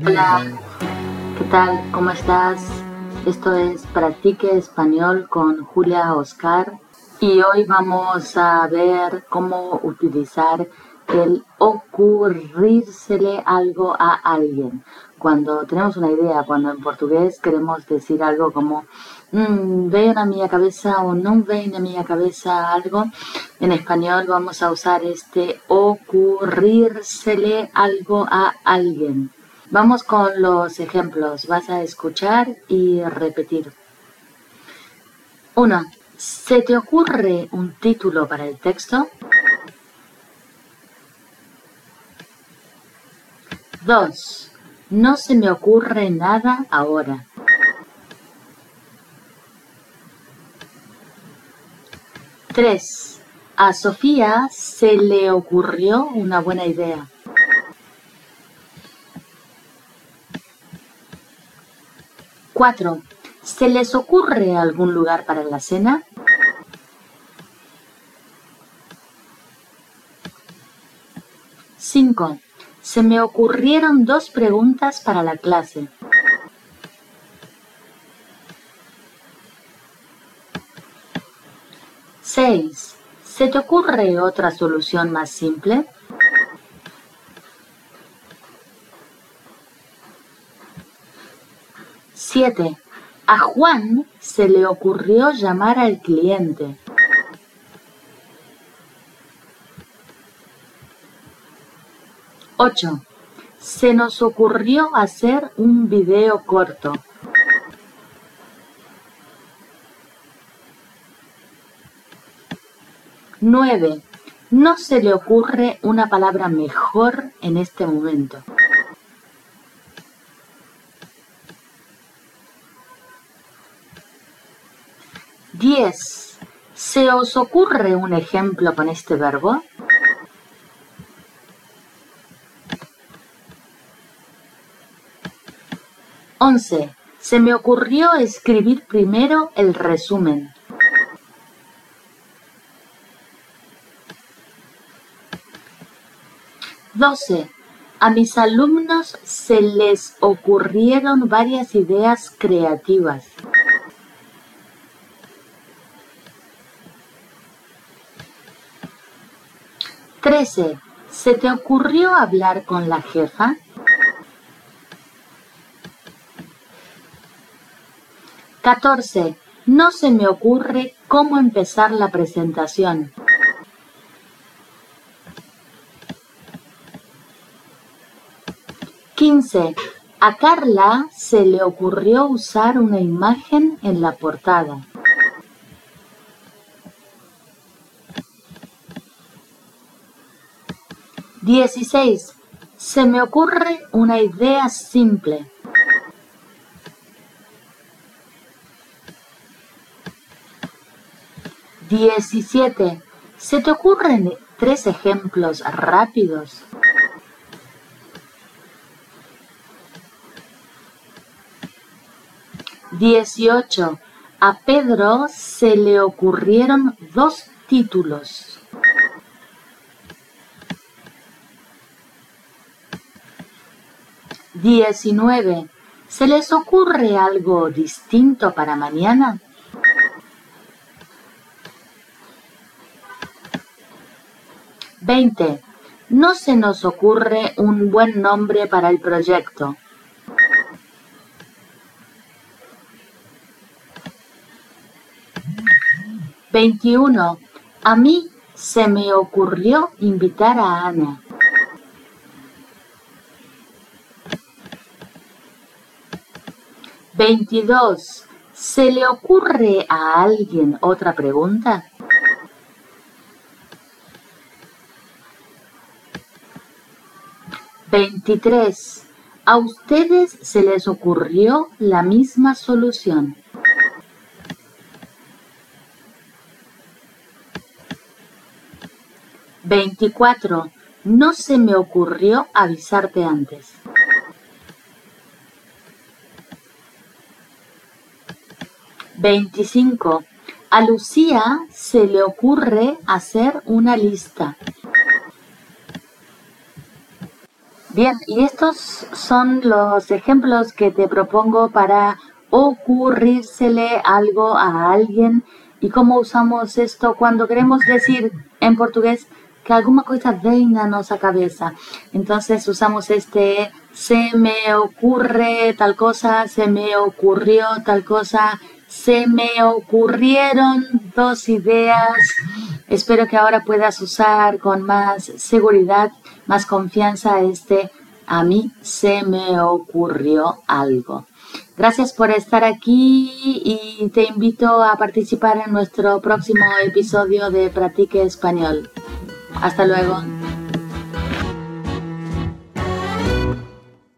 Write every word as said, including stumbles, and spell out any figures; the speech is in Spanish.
Hola, ¿qué tal? ¿Cómo estás? Esto es Practique Español con Julia Oscar y hoy vamos a ver cómo utilizar el ocurrírsele algo a alguien. Cuando tenemos una idea, cuando en portugués queremos decir algo como mmm, ve na minha cabeza o no ve na minha cabeza algo, en español vamos a usar este ocurrírsele algo a alguien. Vamos con los ejemplos. Vas a escuchar y repetir. uno. ¿Se te ocurre un título para el texto? dos. No se me ocurre nada ahora. tres. A Sofía se le ocurrió una buena idea. cuatro. ¿Se les ocurre algún lugar para la cena? cinco. Se me ocurrieron dos preguntas para la clase. seis. ¿Se te ocurre otra solución más simple? siete. A Juan se le ocurrió llamar al cliente. ocho. Se nos ocurrió hacer un video corto. nueve. No se le ocurre una palabra mejor en este momento. diez. ¿Se os ocurre un ejemplo con este verbo? once. Se me ocurrió escribir primero el resumen. doce. A mis alumnos se les ocurrieron varias ideas creativas. trece. ¿Se te ocurrió hablar con la jefa? catorce. No se me ocurre cómo empezar la presentación. quince. A Carla se le ocurrió usar una imagen en la portada. dieciséis. Se me ocurre una idea simple. diecisiete. ¿Se te ocurren tres ejemplos rápidos? dieciocho. A Pedro se le ocurrieron dos títulos. diecinueve. ¿Se les ocurre algo distinto para mañana? veinte. No se nos ocurre un buen nombre para el proyecto. veintiuno. A mí se me ocurrió invitar a Ana. veintidós. ¿Se le ocurre a alguien otra pregunta? veintitrés. ¿A ustedes se les ocurrió la misma solución? veinticuatro. No se me ocurrió avisarte antes. veinticinco. A Lucía se le ocurre hacer una lista. Bien, y estos son los ejemplos que te propongo para ocurrírsele algo a alguien y cómo usamos esto cuando queremos decir en portugués que alguna cosa venga-nos a cabeça. Entonces usamos este se me ocurre tal cosa, se me ocurrió tal cosa, se me ocurrieron dos ideas. Espero que ahora puedas usar con más seguridad, más confianza este a mí se me ocurrió algo. Gracias por estar aquí y te invito a participar en nuestro próximo episodio de Practique Español. Hasta luego.